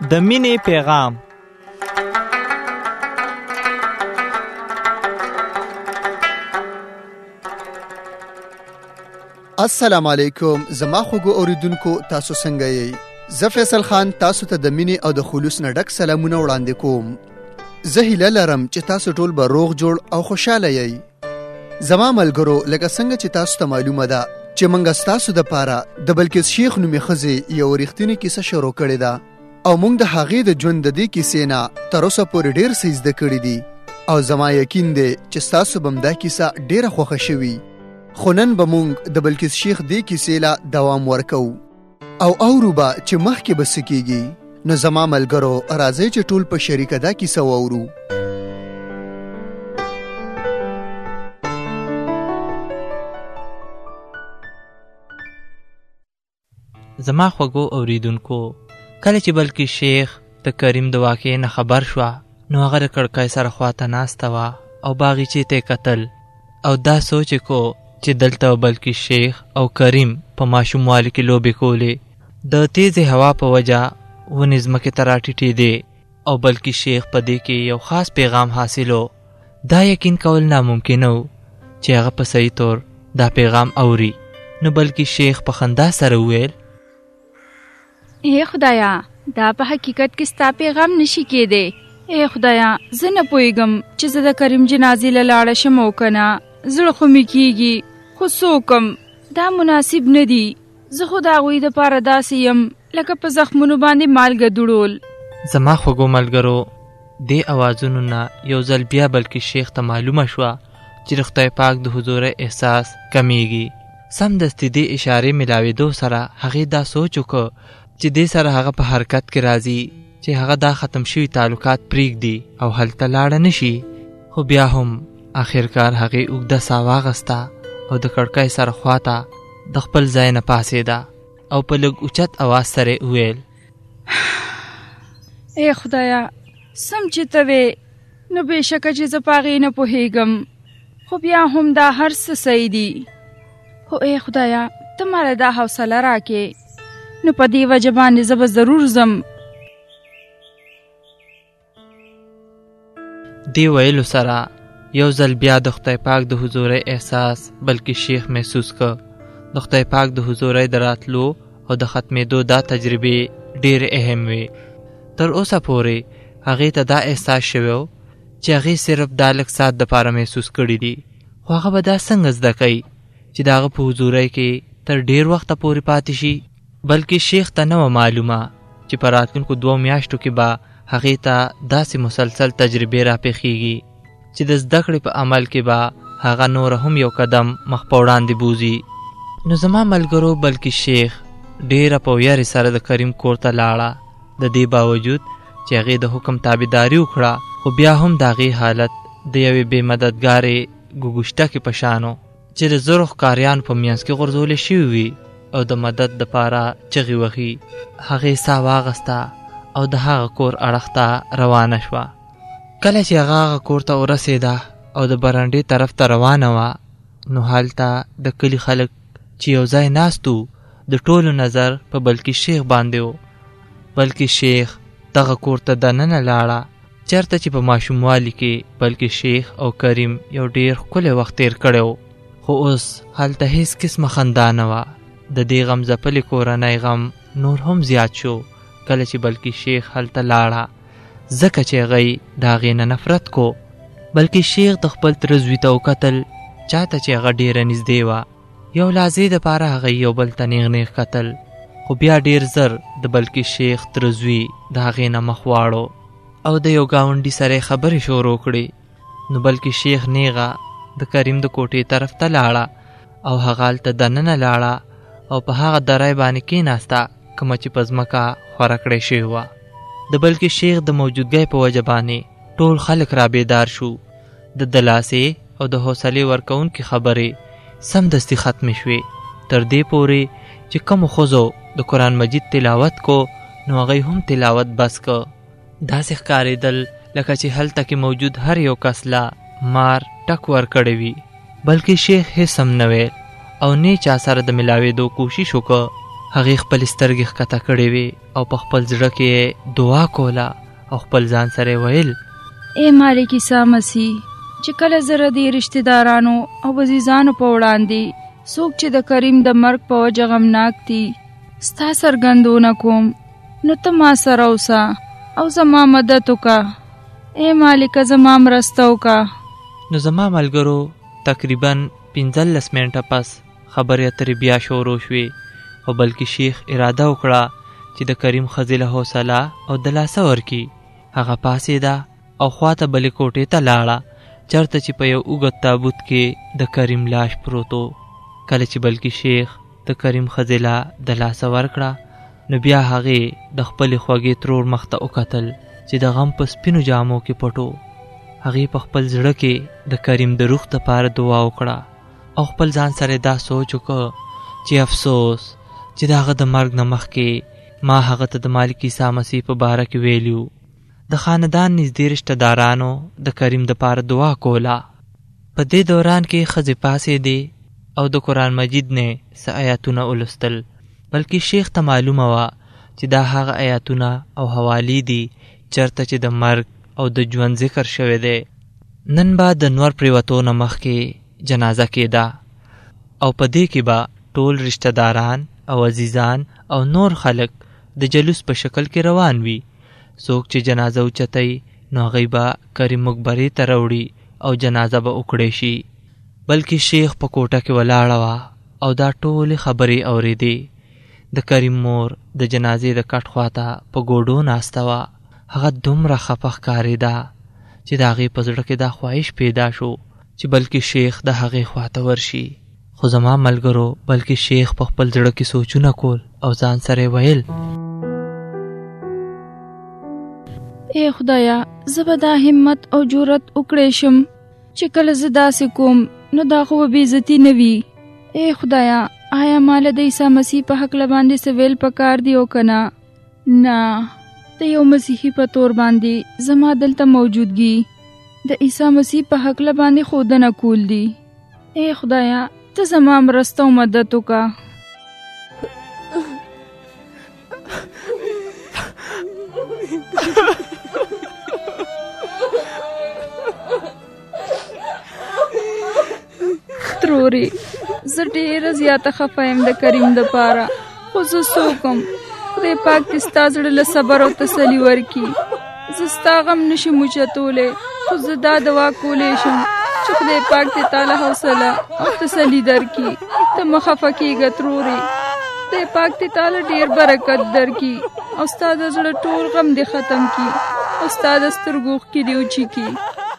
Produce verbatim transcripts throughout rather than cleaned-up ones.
د مینې پیغام. السلام علیکم زما خوږو اوریدونکو، تاسو څنګه یې؟ زه فیصل خان تاسو ته د مینې او د خلوص نه ډک سلامونه وړاندې کوم. زه هیله لرم چې تاسو ټول به روغ جوړ او خوشاله یې. زما ملګرو، لکه څنګه چې تاسو ته معلومه ده چې موږ ستاسو دپاره د بلقیس شیخ نومې ښځې یو ریښتینې کیسه شروع کړې ده او موږ د هغې د ژوند د دې کیسې نه تر اوسه پورې ډېر څه زده کړي دي او زما یقین دی چې ستاسو به هم دا کیسه ډېره خوښه شوي. خو نن به موږ د بلقیس شیخ دې کیسې له دوام ورکو او اورو به چې مخکې به څه کیږي. نو زما ملګرو، راځئ چې ټول په شریکه دا کیسه واورو. زما خوږو اوریدونکو، کله چې بلقیس شیخ د کریم د واقعې نه خبر شوه نو هغه د کړکۍ سره خواته ناسته وه او باغچې ته یې کتل او دا سوچ یې کو چې دلته بلقیس شیخ او کریم په ماشوموالي کې لوبې کولې. د تیزې هوا په وجه ونې ځمکې ته راټیټېدې او بلقیس شیخ په دې کې یو خاص پیغام حاصلو. دا یقین کول ناممکن و چې هغه په صحیح طور دا پیغام اوري. نو بلقیس شیخ په خندا سره وویل: اے خدایا، دا په حقیقت کې ستا پیغام نشي کېدی. اے خدایا، زه نه پوهېږم چې زه د کریم جنازې له لاړه شم او که نه. زړه خو مې کېږي خو څه وکړم، دا مناسب نه دي. زه خو د هغوی دپاره داسې یم لکه په زخمونو باندې مالګه دوړول. زما خوږو ملګرو، دې اوازونو نه یو ځل بیا بلقیس شیخ ته معلومه شوه چې د خدای پاک د حضور احساس کمیږي. سمدستي دې اشارې ملاوېدو سره هغې دا سوچ وکړ چې دې سره هغه په حرکت کې راځي چې هغه دا ختم شوي تعلقات پرېږدي او هلته لاړه نشي. خو بیا هم آخرکار هغې اوږده ساه واخسته او د کړکۍ سره خواته د خپل ځای نه پاڅېده او په لږ اوچت اواز سره یې وویل: اے خدایا، سم چې ته وې نو بېشکه چې زه په هغې نه پوهېږم، خو بیا هم دا هر څه صحیح دي. خو اے خدایا، ته ماله دا حوصله راکې، نو په دې وجه باندې زه به ضرور ځم. دې ویلو سره یو ځل بیا د خدای پاک د حضورۍ احساس بلقیس شیخ محسوس که. د خدای پاک د حضورۍ د راتلو او د ختمېدو دا تجربې ډېرې اهم وې. تر اوسه پورې هغې ته دا احساس شوی و چې هغې صرف دا لږ ساعت دپاره محسوس کړي دي، خو هغه به دا څنګه زده کوي چې د هغه په حضورۍ کې تر ډېر وخته پورې پاتې شي. بلکې شیخ ته نه وه معلومه چې په راتلونکو دوو میاشتو کې به هغې ته داسې مسلسل تجربې راپېښېږي چې د زده کړې په عمل کې به هغه نوره هم یو قدم مخ په وړاندې بوځي. نو زما ملګرو، بلقیس شیخ ډېره په ویرې سره د کریم کور ته لاړه. د دې باوجود چې هغې د حکم تابعداري وکړه، خو بیا هم د هغې حالت د یوې بې مددګارې ګوګوشتکې په شان و چې د زرو ښکاریانو په منځ کې غورځولې شوي وي او د مدد دپاره چغې وهي. هغې ساه واخسته او د هغه کور اړخ ته روانه شوه. کله چې هغه هغه کور ته ورسېده او د برنډې طرف ته روانه وه، نو هلته د کلي خلک چې یو ځای ناست وو، د ټولو نظر په بلقیس شیخ باندې و. بلقیس شیخ دغه کور ته دننه لاړه چېرته چې په ماشوموالي کې بلقیس شیخ او کریم یو ډېر ښکلی وخت تېر کړی و. خو اوس هلته هیڅ قسمه خندا نه وه. د دې غم ځپلې کورنۍ غم نور هم زیات شو کله چې بلقیس شیخ هلته لاړه، ځکه چې هغوی د هغې نه نفرت کو. بلقیس شیخ د خپل تره زوی ته وکتل، چاته چې هغه ډېره نږدې وه. یو لحظې دپاره هغوی یو بل ته نیغ نیغ کتل، خو بیا ډېر زر د بلقیس شیخ تره زوی د هغې نه مخ واړو او د یو ګاونډي سره یې خبرې شروع کړې. نو بلقیس شیخ نیغه د کریم د کوټې طرف ته لاړه او هغه هلته دننه لاړه او په هغه درای باندې کېناسته کومه چې په ځمکه خوره کړې شوې وه. د بلقیس شیخ د موجودګۍ په وجه باندې ټول خلک را بیدار شو. د دلاسې او د حوصلې ورکوونکې خبرې سمدستي ختمې شوې، تر دې پورې چې کومو ښځو د قرآن مجید تلاوت کو نو هغوی هم تلاوت بس که. داسې ښکارېدل لکه چې هلته کې موجود هر یو کس لا مار ټک ورکړی وي. بلکې شیخ هېڅ هم نه ویل او نه چا سره د ملاوېدو کوشش وکړه. هغې خپل سترګې ښکته کړې وې او په خپل زړه کې دعا کوله او خپل ځان سره ویل اے مالک عیسی مسیح چې کله زه د رشتې دارانو او عزیزانو په وړاندې څوک چې د کریم د مرګ په وجه غمناک دي ستا څرګندونه کوم نو ته ما سره اوسه او زما مدد وکړه. اے مالکه زما مرسته وکړه. نو زما ملګرو تقریبا پنځلس منټه پس خبرې اترې بیا شروع شوې او بلکې شیخ اراده وکړه چې د کریم ښځې له حوصله او دلاسه ورکړي. هغه پاڅېده او خواته بلې کوټې ته لاړه چېرته چې په یو اوږد تابوت کې د کریم لاش پروت و. کله چې بلکې شیخ د کریم ښځې له دلاسه ورکړه نو بیا هغې د خپلې خوږې ترور مخ ته وکتل چې د غم په سپینو جامو کې پټ و. هغې په خپل زړه کې د کریم د روح دپاره دعا وکړه او خپل ځان سره دا سوچ وکړه چې افسوس چې د هغه د مرګ نه مخکې ما هغه ته د مالک عیسی مسیح په باره کې ویلي و. د خاندان نږدې رشته دارانو د کریم دپاره دعا کوله. په دې دوران کې ښځې پاڅېدې او د قرآن مجید نه څه آیاتونه ولوستل بلکې شیخ ته معلومه وه چې دا هغه آیاتونه او حوالې دي چېرته چې د مرګ او د ژوند ذکر شوی دی. نن به د نور پرېوتو نه مخکې جنازه کېده او په دې کې به ټول رشته داران او عزیزان او نور خلک د جلوس په شکل کې روان وي. څوک چې جنازه اوچتوي نو هغوی به کریم مقبرې ته راوړي او جنازه به وکړی شي. بلکې شیخ په کوټه کې ولاړه وه او دا ټولې خبرې اورېدې. د کریم مور د جنازې د کټ خواته په ګوډو ناسته وه. هغه دومره خفه ښکارېده چې د هغې په زړه کې دا خواهش پیدا شو چې بلکې شیخ د هغې خواته ورشي. خو زما ملګرو بلکې شیخ په خپل زړه کې سوچونه کول او ځان سره ویل اے خدایا زه به دا همت او جرأت وکړی شم چې کله زه داسې کوم نو دا خو به بېعزتي نه وي. اے خدایا آیا ماله د عیسی مسیح په هکله باندې څه ویل پکار دی او که نه؟ نه، د یو مسیحي په طور باندې زما دلته موجودګي د عیسی مسیح په هکله باندې ښودنه کول دي. اے خدایا ته زما مرسته او مدد وکړه. ترورې زه ډېره زیاته خفه یم د کریم دپاره، خو زه څوک یم؟ خدای پاک دې ستا زړه له صبر او تسلي ورکړي. زه ستا غم نشم اوچتولی، خو زه دا دعا کولی شم چې خدای پاک دې تا له حوصله او تسلي درکړي. ته مه خفه کېږه ترورې، خدای پاک دې تا له ډېر برکت درکړي او ستا د زړه ټول غم دې ختم کړي او ستا د سترګو اوښکې دې وچیږي.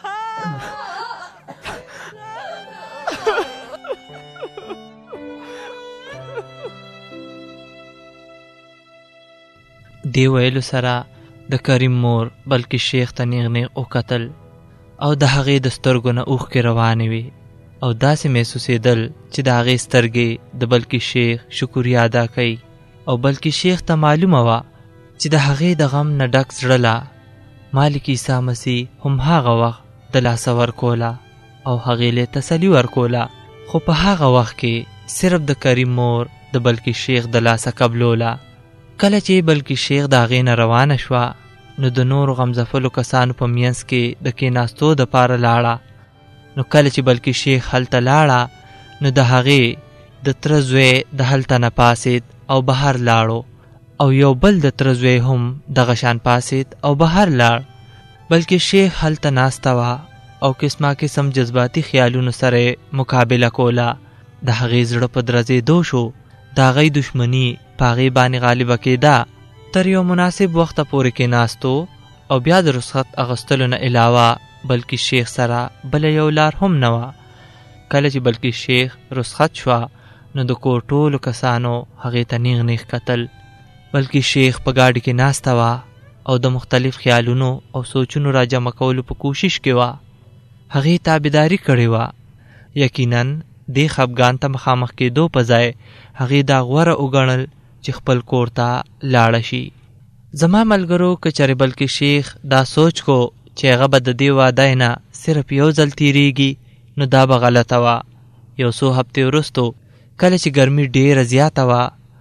دی ویلو سره د کریم مور بلکې شیخ ته نیغ نیغ وکتل او د هغې د سترګو نه اوښکې روانې وې او داسې محسوسېدل چې د هغې سترګې د بلکې شیخ شکریه ادا کوي او بلکې شیخ ته معلومه وه چې د هغې د غم نه ډک زړه له مالک عیسی مسیح هم هغه وخت دلاسه ورکوله او هغې له تسلي ورکوله. خو په هغه وخت کې صرف د کریم مور د بلکې شیخ دلاسه قبلوله. کله چې بلکې شیخ د هغې نه روانه شوه نو د نورو غمزفلو کسانو په منځ کې د کېناستو دپاره لاړه. نو کله چې بلکې شیخ هلته لاړه نو د هغې د تره زوی د هلته نه پاسېد او بهر لاړو او یو بل د تره زوی هم دغه شان پاسېد او بهر لاړ. بلکې شیخ هلته ناسته وه او قسمه قسم جذباتي خیالونو سره مقابله کوله. د هغې زړه په درزېدو شو، د هغې دشمني په هغې باندې غالبه کېده. تر یو مناسب وخته پورې کېناستو او بیا د رخصت اخیستلو نه علاوه بلکې شیخ سره بله یو لار هم نه وه. کله چې بلکې شیخ رخصت شوه نو د کور ټولو کسانو هغې ته نیغ نیغ کتل. بلکې شیخ په ګاډي کې ناسته وه او د مختلف خیالونو او سوچونو را جمع کولو په کوشش کې وه. هغې تابعداري کړې وه. یقیناً دې خفګان ته مخامخ کېدو په ځای هغې دا غوره وګڼل چې خپل کور ته لاړه شي. زما ملګرو که چېرې بلکې شیخ دا سوچ کو چې هغه به د دې واده نه صرف یو ځل تېرېږي نو دا به غلطه وه. یو څو هفتې وروستو کله چې ګرمي ډېره زیاته وه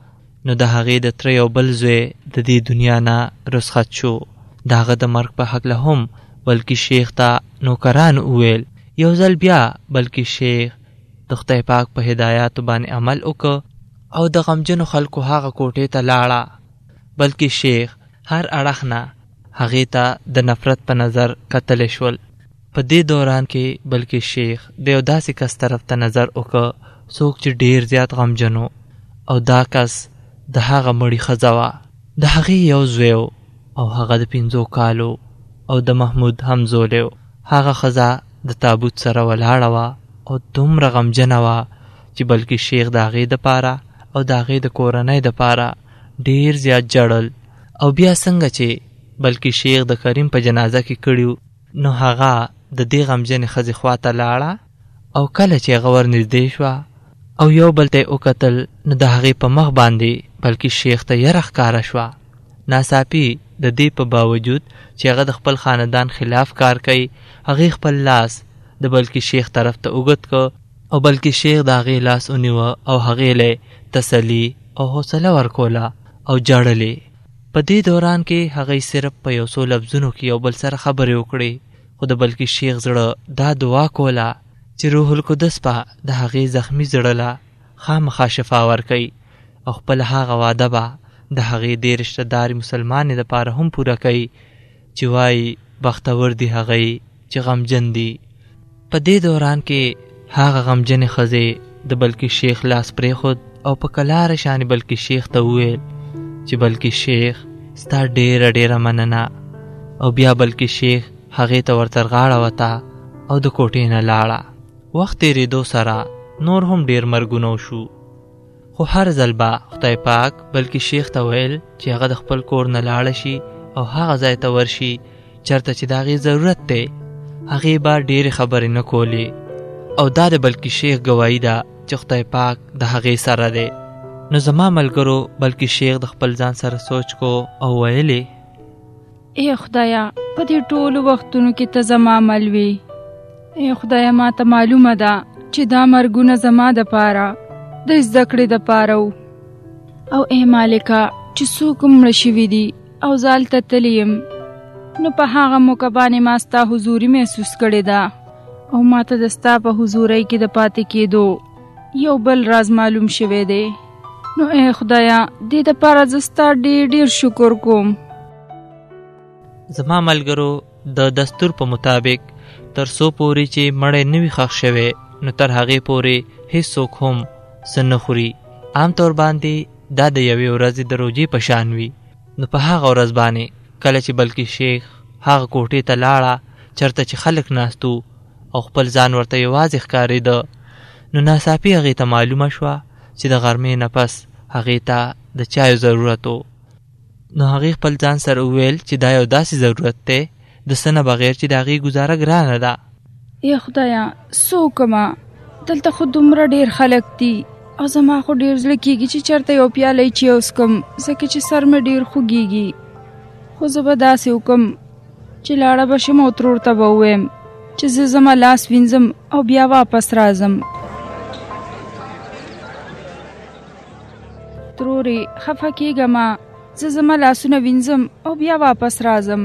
نو د هغې د تره یو بل زوی د دې دنیا نه رخصت شو. د هغه د مرګ په هکله هم بلکې شیخ ته نوکران وویل. یو ځل بیا بلکې شیخ د خدای پاک په هدایاتو باندې عمل وکړ او د غمجنو خلکو هغه کوټې ته لاړه. بلکې شیخ هر اړخ نه هغې ته د نفرت په نظر کتلی شول. په دې دوران کې بلکې شیخ د یو داسې کس طرف ته نظر وکړ څوک چې ډیر زیات غمجن او دا کس د هغه مړی ښځه وه. د هغې یو زوی او هغه د پنځو کالو او د محمود هم زولی و. هغه ښځه د تابوت سره ولاړه وه او دومره غمجنه وه چې بلکې شیخ د هغې دپاره او د هغې د کورنۍ دپاره ډیر زیات جړل. او بیا څنګه چې بلکې شیخ د کریم په جنازه کې کړي نو هغه د دې غمجنې ښځې خواته لاړه او کله چې هغه ورنږدې شوه او یو بل ته یې وکتل نو د هغې په مخ باندې بلکې شیخ ته یره ښکاره شوه. ناڅاپي د دې په باوجود چې هغه د خپل خاندان خلاف کار کوي هغې خپل لاس د بلکې شیخ طرف ته اوږد کړ او بلکې شیخ د هغې لاس ونیوه او هغې له تسلي او حوصله ورکوله او جړلې. په دې دوران کې هغې صرف په یو څو لفظونو کې یو بل سره خبرې وکړې خو د بلکې شیخ زړه دا دعا کوله چې روح القدس په د هغې زخمی زړه له خامخا شفا ورکوي او خپل هغه واده به د هغې دې رشته داري مسلمانې دپاره هم پوره کوي چې وایي بختور دي هغې چې غمجن دي. په دې دوران کې هغه غمجنې ښځې د بلکې شیخ لاس پرېښود او په کلاره شانې بلکې شیخ ته وویل چې بلکې شیخ ستا ډېره ډېره مننه. او بیا بلکې شیخ هغې ته ورتر غاړه وته او د کوټې نه لاړه. وخت تېرېدو سره نور هم ډېر مرګونه وشو خو هر ځل به خدای پاک بلکې شیخ ته ویل چې هغه د خپل کور نه لاړه شي او هغه ځای ته ورشي چېرته چې د هغې ضرورت دی. هغې به ډېرې خبرې نه کولې او دا د بلکې شیخ ګواهي ده چې خدای پاک د هغې سره دی. نو زما ملګرو بلکې شیخ د خپل ځان سره سوچ کو او ویلې ای خدایا په دې ټولو وختونو کې ته زما مل وې. ای خدایا ما ته معلومه ده چې دا مرګونه زما دپاره د زده کړې دپاره و او ای مالکه چې څوک مړه شوي دي او زه هلته تللی یم نو په هغه موقع باندې ما ستا حضوري محسوس کړې ده او ما ته د ستا په حضورۍ کې د پاتې کېدو یو بل راز معلوم شوی دی. نو ای خدایا دې دپاره زه ستا ډېر ډېر شکر کوم. زما ملګرو د دستور په مطابق تر څو پورې چې مړی نه وي ښخ شوی نو تر هغې پورې هېڅوک هم څه نه خوري. عام طور باندې دا د یوې ورځې د روژې په شان وي. نو په هغه ورځ باندې کله چې بلکې شیخ هغه کوټې ته لاړه چېرته چې خلک ناستو او خپل ځان ورته یوازې ښکارېده نو ناڅاپي هغې ته معلومه شوه چې د غرمې نه پس هغې ته د چایو ضرورت و. نو هغې خپل ځان سره وویل چې دا یو داسې ضرورت دی د څه نه بغیر چې د هغې ګزاره ګرانه ده. ای خدایا څه وکړمه دلته خو دومره ډېر خلک دي او زما خو ډېر زړه کېږي چې چېرته یو پیاله چای وڅښم ځکه چې سر مې ډېر خوږېږي. خو زه به داسې وکړم چې لاړه به شم او ترور ته به ووایم چې زه زما لاس وینځم او بیا واپس راځم. ترورې خفه کېږه ما زه زما لاسونه وینځم او بیا واپس راځم.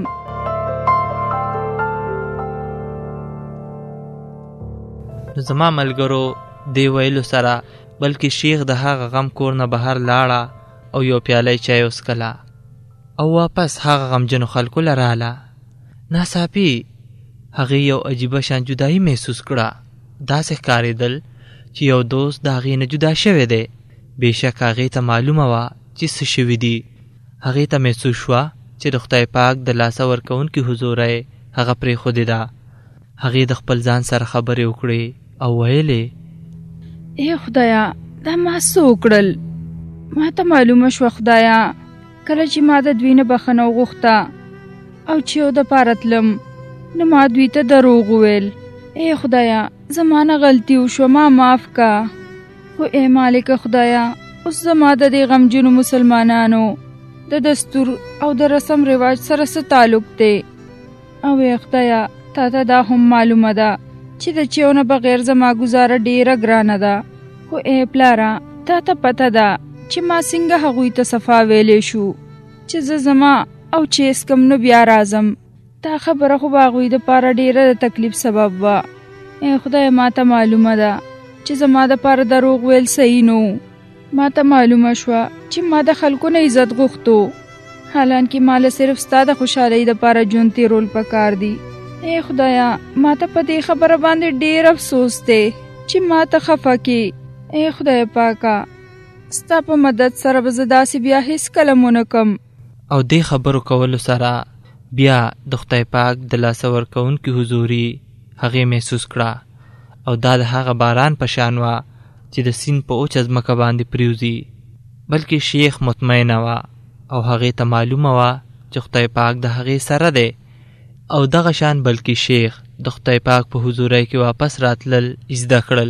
نو زما ملګرو دې ویلو سره بلکې شیخ د هغه غم کور نه بهر لاړه او یو پیاله چای وڅښله او واپس هغه غمجنو خلکو له راله. ناڅاپي هغې یو عجیبه شان جدایي محسوس کړه. داسې ښکارېدل چې یو دوست د هغې نه جدا شوی دی. بېشک هغې ته معلومه وه چې څه شوي دي. هغې ته محسوس شوه چې د خدای پاک د لاسه ورکوونکي حضوره هغه پرېښودې ده. هغې د خپل ځان سره خبرې وکړې او ویلې ای خدایا دا ما څه وکړل؟ ما ته معلومه شوه خدایا کله چې ما د دوی نه بخښنه وغوښته او چې یو دپاره تلم نو ما دوی ته دروغ وویل. ای خدایا زما نه غلطي وشوه ما معاف که. خو ای مالکه خدایا اوس زما د دې غمجنو مسلمانانو د دستور او د رسم رواج سره څه تعلق دی؟ او ای خدایا تا ته دا هم معلومه ده چې د چیو نه بغیر زما ګزاره ډیره ګرانه ده. خو ای پلاره تا ته پته ده چې ما څنګه هغوی ته صفا ویلې شو چې زه زما او چې اسکم نو بیا راځم. دا خبره خو به هغوی دپاره ډېره د تکلیف سبب وه. ای خدای ما ته معلومه ده چې زما دپاره دروغ ویل صحیح نو. ما ته معلومه شوه چې ما د خلکو نه عزت غوښتو، حالانکه ما له صرف ستا د خوشحالۍ دپاره ژوند تېرول پکار دي. ای خدایا ما ته په دې خبره باندې ډېر افسوس دی چې ما ته خفه کې. ای خدای پاکه ستا په مدد سره به زه داسې بیا هېڅکله ونه کم. او دې خبرو کولو سره بیا د خدای پاک د لاسه ورکوونکي حضوري هغې محسوس کړه، او دا د هغه باران په شان وه چې د سیند په اوچه ځمکه باندې پریوزي. بلکې شیخ مطمئنه وه او هغې ته معلومه وه چې خدای پاک د هغې سره دی. او دغه شان بلکې شیخ د خدای پاک په حضورۍ کې واپس راتلل زده کړل،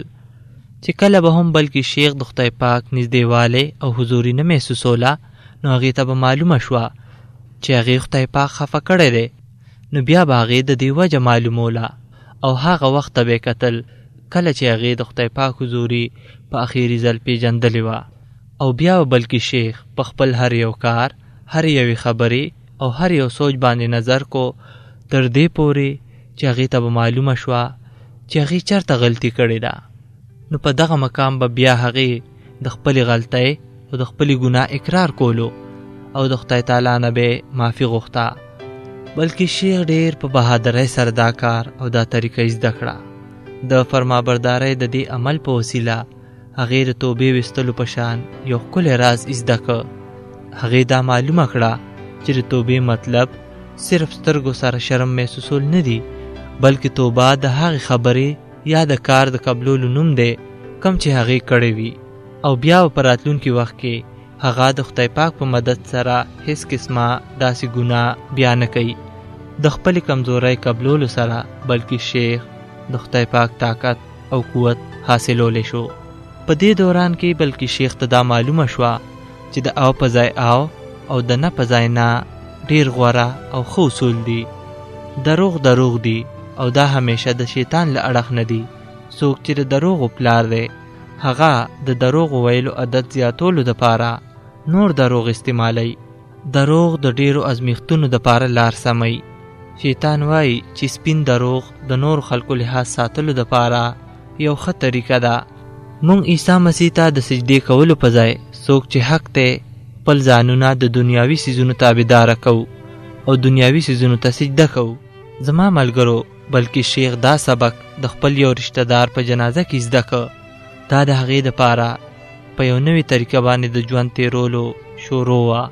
چې کله به هم بلکې شیخ د خدای پاک نږدېوالی او حضوري نه محسوسوله، نو هغې ته به معلومه شوه چې هغې خدای پاک خفه کړی دی. نو بیا به هغې د دې وجه معلوموله، او هغه وخت ته به یې کتل کله چې هغې د خدای پاک حضوري په اخیري ځل پېژندلې وه. او بیا به بلکې شیخ په خپل هر یو کار، هر یوې خبرې او هر یو سوچ باندې نظر کو، تر دې پورې چې هغې ته به معلومه شوه چې هغې چېرته غلطي کړې ده. نو په دغه مقام به بیا هغې د خپلې غلطۍ او د خپلې ګناه اقرار کولو او د خدای تعالی نه به معافي غوښته. بلکې شیخ ډېر په بهادرۍ سره دا کار او دا طریقه زده کړه. د فرمابردارۍ د دې عمل په وسیله هغې د توبې ویستلو په شان یو ښکلی راز زده کړ. هغې دا معلومه کړه چې د توبې مطلب صرف سترګو سره شرم محسوسول نه دي، بلکې توبه د هغې خبرې یا د کار د قبلولو نوم دی کم چې هغې کړی وي. او بیا په راتلونکي وخت کې هغه د خدای پاک په مدد سره هیڅ قسمه داسې ګناه بیا نه کوي. د خپلې کمزورۍ قبلولو سره بلکې شیخ د خدای پاک طاقت او قوت حاصلولی شو. په دې دوران کې بلکې شیخ ته دا معلومه شوه چې د او په ځای او او د نه په ځای نه ډېر غوره او ښه اصول دي. دروغ دروغ دي او دا همیشه د شیطان له اړخ نه دي. څوک چې د دروغو پلار دی هغه د دروغ ویلو عادت زیاتولو دپاره نور دروغ استعمالی. دروغ د ډیرو ازمیختونو دپاره لار سموي. شیطان وایي چې سپین دروغ د نور خلکو لحاظ ساتلو دپاره یو ښه طریقه ده. مونږ عیسی مسیح ته د سجدې کولو په ځای څوک چې حق دی خپل ځانونه د دنیاوي څیزونو تابعداره کوو او دنیاوي څیزونو ته سجده کوو. زما ملګرو بلکې شیخ دا سبق د خپل یو رشته دار په جنازه کې زده کړ. دا د هغې دپاره په یو نوې طریقه باندې د ژوند تېرولو شروع وه.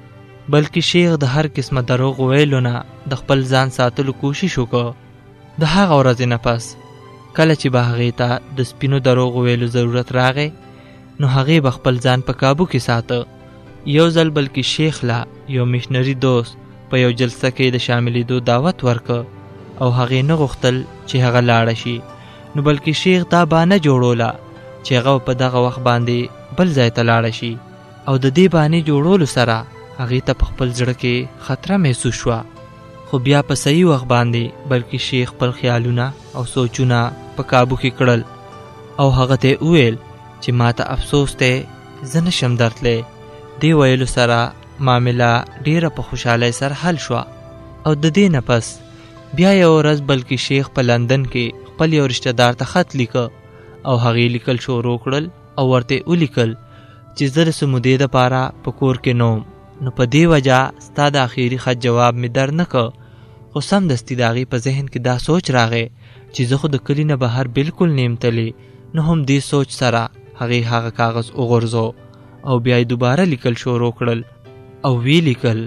بلکې شیخ د هر قسمه دروغ ویلو نه د خپل ځان ساتلو کوشش وکړ. د هغه ورځې نه پس کله چې به هغې ته د سپینو دروغ ویلو ضرورت راغی، نو هغې به خپل ځان په کابو کې ساته. یو ځل بلکې شیخ لا یو میشنري دوست په یو جلسه کې د شاملېدو دعوت ورکړ او هغې نه غوښتل چې هغه لاړه شي. نو بلکې شیخ دا بانه جوړوله چې هغه په دغه وخت باندې بل ځای ته لاړه شي، او د دې بانې جوړولو سره هغې ته په خپل زړه کې خطره محسوس شوه. خو بیا په صحیح وخت باندې بلکې شیخ خپل خیالونه او سوچونه په کابو کې کړل او هغه ته وویل چې ما ته افسوس دی زه نشم درتلی. دې ویلو سره معامله ډیره په خوشحالۍ سره حل شوه. او د دې نه پس بیا یو ورځ بلکې شیخ په لندن کې خپل یو رشته دار ته خط لیکه او هغې لیکل شروع کړل او ورته ولیکل چې زه د څه مودې دپاره په کور کې نه وم، نو په دې وجه ستا د اخري خط جواب مې در نه که. خو سمدستي د هغې په ذهن کې دا سوچ راغی چې زه خو د کلي نه بهر بلکل نه یم تللی. نو هم دې سوچ سره هغې هغه کاغذ وغورځو او بیا یې دوباره لیکل شروع کړل او وی لیکل: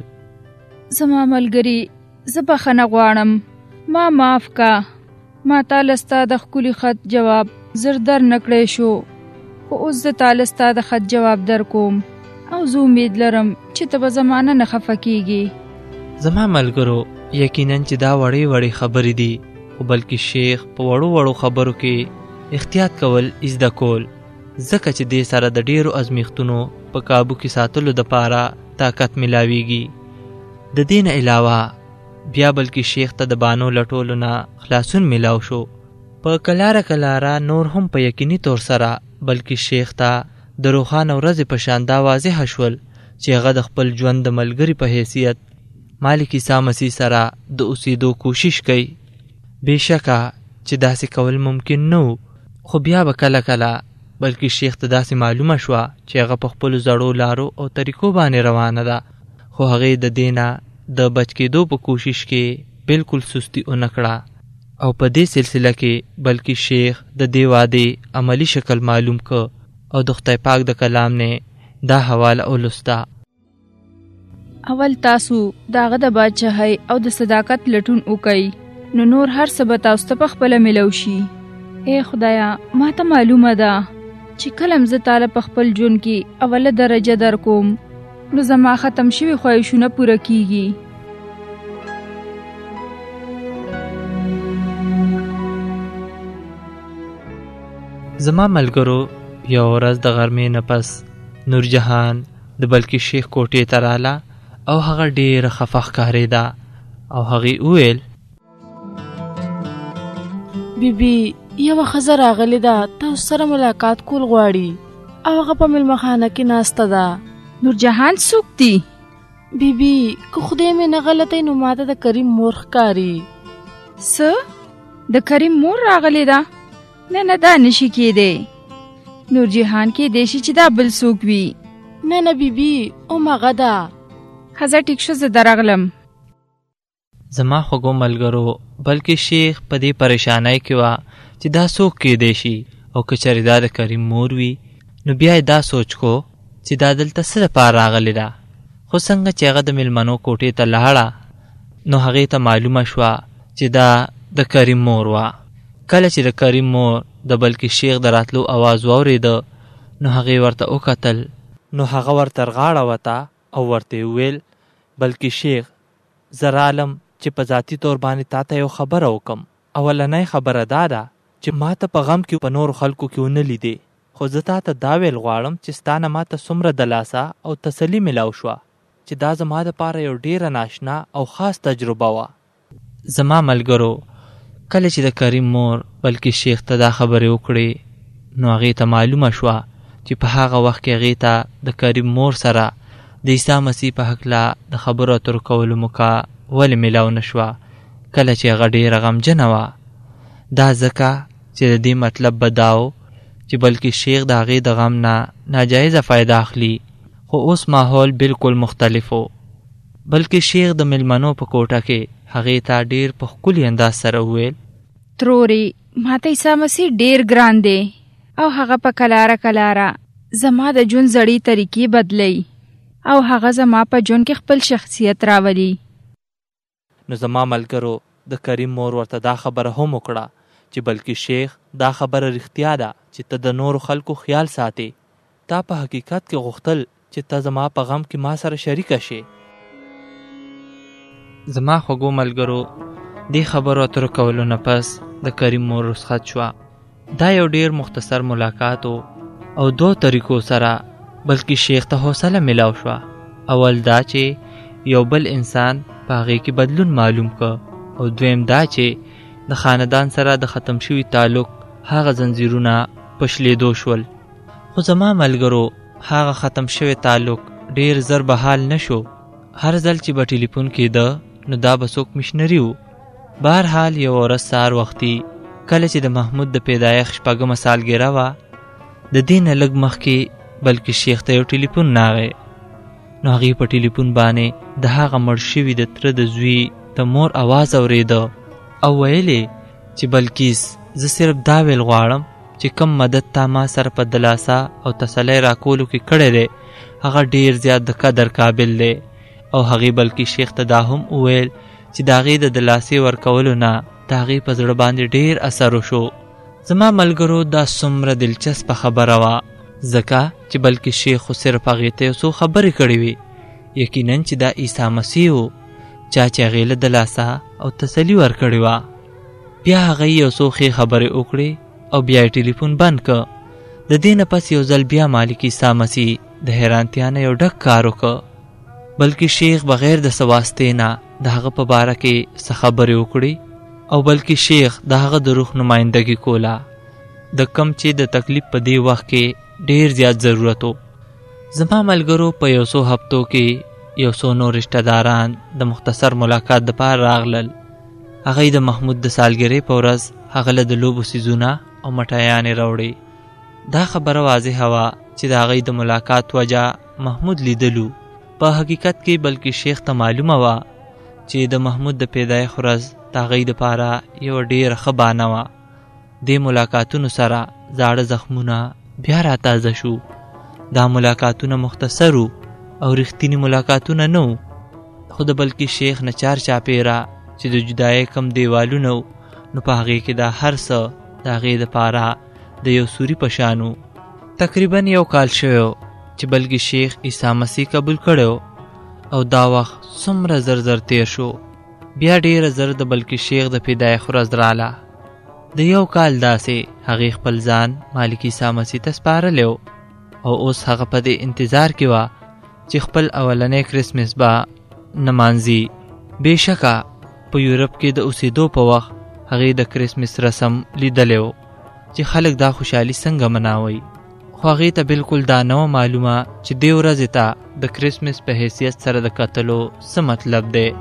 زما ملګري زه بخښنه غواړم، ما معاف کا. ما تاله ستا د ښکلي خط جواب زر در نه کړی شو، خو اوس زه تاله ستا د خط جواب در کوم او زه امید لرم چې ته به زما نه خفه کیږي. زما ملګرو یقینا چې دا وړې وړې خبرې دي، خو بلکې شیخ په وړو وړو خبرو کې احتیاط کول زده کول، ځکه چې دې سره د ډیرو ازمیختونو په کابو کې ساتلو دپاره طاقت ملاویږي. د دې نه علاوه بیا بلکې شیخ ته د بانو لټولو نه خلاصون ملاو شو. په کلاره کلاره نور هم په یقیني طور سره بلکې شیخ ته د روښانه ورځې په شان دا واضحه شول چې هغه د خپل ژوند د ملګري په حیثیت مالک عیسی مسیح سره د اوسېدو کوشش کوي. بېشکه چې داسې کول ممکن نه و، خو بیا به کله کله بلکې شیخ ته داسې معلومه شوه چې هغه په خپلو زړو لارو او طریقو باندې روانه ده، خو هغې د دې نه د بچ کېدو په کوشش کې بالکل سستی ونه کړه او په دې سلسله کې بلکې شیخ د دې وعدې عملی شکل معلوم که او د خدای پاک د کلام نه دا حواله اولسته. اول تاسو داغه د بادشاہي او د صداقت لټون وکئ، نو نور هر څه به تاسو ته په خپله میلو شي. اے خدایا، ما ته معلومه ده چې کلم زه تعالی په خپل ژوند کې اوله درجه در کوم، نو زما ختم شوي خواهشونه پوره کیږي. زما ملګرو، یو ورځ د غرمې نه پس نورجهان د بلکې شیخ کوټې ته راله او هغه ډېره خفه ښکارېده او هغې وویل: بیبي، یوه ښځه راغلې ده، تاسو سره ملاقات کول غواړي او هغه په مېلمهخانه کې ناسته ده. نورجهان څوک دی؟ بیبي، که خدای مې نه غلطی نو ماته د کریم مور ښکاري. څه؟ د کریم مور راغلې ده؟ نه نه، دا نشي کېدی. نورجهان کېدی شي چې دا بل څوک وي. نه نه بیبي، اوم هغه ده. ښځه ټیک شو، زه درغلم. زما خوږو ملګرو، بلکې شیخ په دې پریشانۍ کې وه چې دا څوک کېدی شي او که چېرې دا د کریم مور وي نو بیا یې دا سوچ کو چې دا دلته څه دپاره راغلې ده. خو څنګه چې هغه د مېلمنو کوټې ته لاړه نو هغې ته معلومه شوه چې دا د کریم مور وه. کله چې د کریم مور د بلکې شیخ د راتلو اواز واورېده نو هغې ورته وکتل، نو هغه ورته غاړه وته او ورته یې وویل: بلکې شیخ، زه رالم چې په ذاتي طور باندې تا ته یو خبره وکم. اولنۍ خبره دا ده چې ما ته په غم کې په نورو خلکو کې ونه لیدې، خو زه تا ته دا ویل غواړم چې ستا نه ما ته څومره دلاسه او تسلي میلاو شوه چې دا زما دپاره یو ډېره ناشنا او خاص تجربه وه. زما ملګرو، کله چې د کریم مور بلکې شیخ ته دا خبرې وکړې نو هغې ته معلومه شوه چې په هغه وخت کې هغې ته د کریم مور سره د عیسی مسیح په هکله د خبرو اترو کولو موقع ولې میلاو نه شوه کله چې هغه ډېره غمجنه وه. دا ځکه چې د دې مطلب به دا و چې بلکې شیخ د هغې د غم نه ناجایزه فایده اخلي، خو اوس ماحول بالکل مختلف و. بلکې شیخ د مېلمنو په کوټه کې هغې ته ډېر په ښکلي انداز سره وویل: ترورې، ما ته عیسی مسیح ډېر ګران دی او هغه په کلاره کلاره زما د ژوند زړې طریقې بدلی او هغه زما په ژوند کې خپل شخصیت راولي. نو زما ملګرو، د کریم مور ورته دا خبره هم وکړه چې بلکې شیخ دا خبره رښتیا ده چې ته د نورو خلکو خیال ساتې. تا په حقیقت کې غوښتل چې ته زما په غم کې ما سره شریکه شې. زما خوږو ملګرو، دې خبرو اترو کولو نه پس د کریم مور رخصت شوه. دا یو ډېر مختصر ملاقات و او دو طریقو سره بلکې شیخ ته حوصله میلاو شوه. اول دا چې یو بل انسان په هغې کې بدلون معلوم که، او دویم دا چې د خاندان سره د ختم شوي تعلق هغه زنځیرونه پشلېدو شول. خو زما ملګرو، هغه ختم شوی تعلق ډېر زر بحال نه شو. هر ځل چې به ټلیفون کېده نو دا به څوک مشنري و. بهرحال یو ورځ سهار وختي کله چې د محمود د پیدایښت شپږمه سالګیره وه، د دې نه لږ مخکې بلکې شیخ ته یو ټلیفون راغی. نو هغې په ټلیفون باندې د هغه مړ شوي د تره د زوی د مور اواز اورېده او ویلې چې بلکیس، زه صرف دا ویل غواړم چې کم مدد تا ما سره په دلاسه او تسلی راکولو کې کړی دی هغه ډېر زیات د قدر قابل دی. او هغې بلکې شیخ ته دا هم وویل چې د هغې د دلاسې ورکولو نه د هغې په زړه باندې ډېر اثر وشو. زما ملګرو، دا څومره دلچسپه خبره وه ځکه چې بلکې شیخ خو صرف هغې ته یو څو خبرې کړې وې، یقیناً چې دا عیسی مسیح و چا چې هغې له دلاسه او تسلي ورکړې وه. بیا هغه یو څو ښې خبرې وکړې او بیا یې ټلیفون بند که. د دې نه پس یو ځل بیا مالک عیسی مسیح د حیرانتیا نه یو ډک کار وکړه. بلکې شیخ بغیر د څه واسطې نه د هغه په باره کې څه خبرې وکړې او بلکې شیخ د هغه د روح نمایندګي کوله، د کم چې د تکلیف په دې وخت کې ډیر زیات ضرورت و. زما ملګرو په یو څو هفتو کې یو څو نور رشتہ داران د مختصر ملاقات دپاره راغلل. هغوی د محمود د سالګرې په ورځ هغه له د لوبو څیزونه او مټایانې راوړې. دا خبره واضحه وه چې د هغوی د ملاقات وجه محمود لیدلو. په حقیقت کې بلکې شیخ ته معلومه وه چې د محمود د پیدایښت ورځ د هغوی دپاره یوه ډېره ښه بانه وه. دې ملاقاتونو سره زاړه زخمونه بیا راتازه شو. دا ملاقاتونه مختصر او رښتینی ملاقاتونه نه وو، خو د بلکې شیخ نه چار چاپېره چې د جدایۍ کم دیوالونه و، نو په هغې کې دا هر څه د هغې دپاره د یو سوري په شان و. تقریبا یو کال شوی چې بلکې شیخ عیسی مسیح قبول کړی او دا وخت څومره زر زر تیر شو. بیا ډېره زر د بلکې شیخ د پیدایښت ورځ راله. د یو کال داسې هغې خپل ځان مالک عیسی مسیح ته سپارلی و او اوس هغه په دې انتظار کې وه چې خپل اولنی کرسمس به نمانځي. بېشکه په یورپ کې د اوسېدو په وخت هغې د کرسمس رسم لیدلی و چې خلک دا خوشحالي څنګه مناوي، خو هغې ته بلکل دا نه وه معلومه چې دې ورځې ته د کرسمس په حیثیت سره د کتلو څه مطلب دی.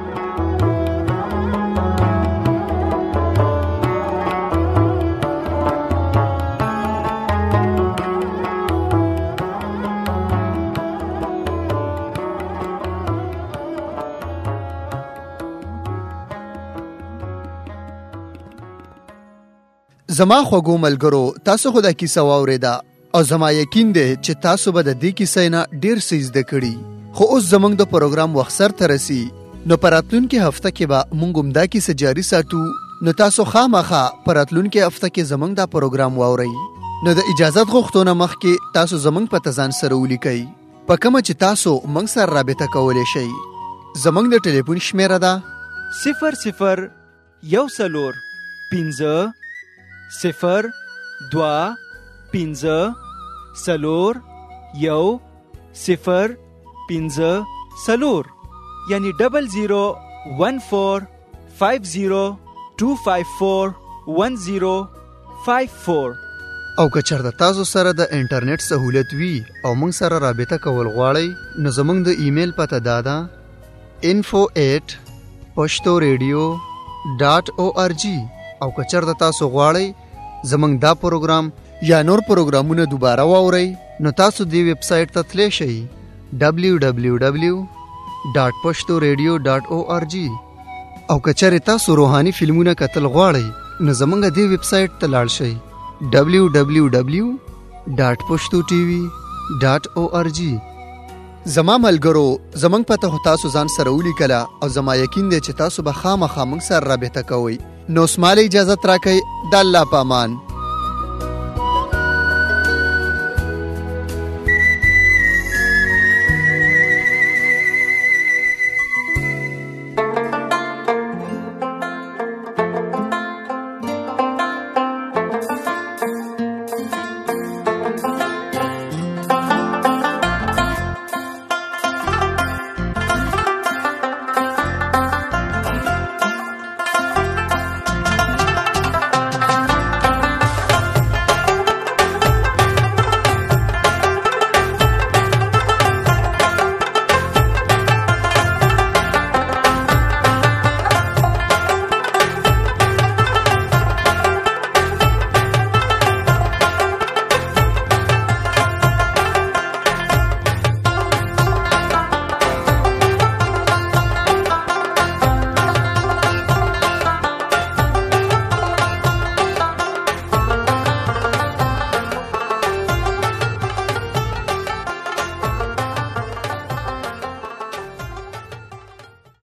زما خوږو ملګرو، تاسو خو دا کیسه واورېده او زما یقین دی چې تاسو به د دې کیسې نه ډېر څه زده کړي. خو اوس زموږ د پروګرام وخت سرته رسي، نو په راتلونکې هفته کې به موږ هم دا کیسه جاري ساتو. نو تاسو خامخا په راتلونکې هفته کې زموږ دا پروګرام واورئ. نو د اجازت غوښتو نه مخکې تاسو زموږ په ځان سره ولیکئ په کومه چې تاسو موږ سره رابطه کولی شئ. زموږ د ټلیفون شمیره ده صفر صفر یو څلور پنځه صفر دوه پنځه څلور یو صفر پنځه څلور، یعنی ډبل زیرو ون فور فایو زیرو ټو فایو فور ون زیرو فایو فور. او که چېرته تاسو سره د انټرنیټ سهولت وي او موږ سره رابطه کول غواړئ، نو زموږ د ایمیل پته دا ده info at پښتو ریډیو ډاټ او آر جي. او که چېرته تاسو غواړئ زموږ دا پروګرام یا نور پروګرامونه دوباره واورئ، نو تاسو دې ویب سایټ ته تللی شئ ډبلیو ډبلیو ډبلیو ډاټ پښتو ریډیو ډاټ او آر جي. او که چېرې تاسو روحاني فلمونه کتل غواړئ، نو زموږ دې ویب سایټ ته لاړ شئ ډبلیو ډبلیو ډبلیو ډاټ پښتو ټي وي ډاټ او آر جي. زما ملګرو، زموږ پته خو تاسو ځان سره ولیکله او زما یقین دی چې تاسو به خامخا موږ سره رابطه کوئ. نو اوس ماله اجازت راکئ. د الله په امان.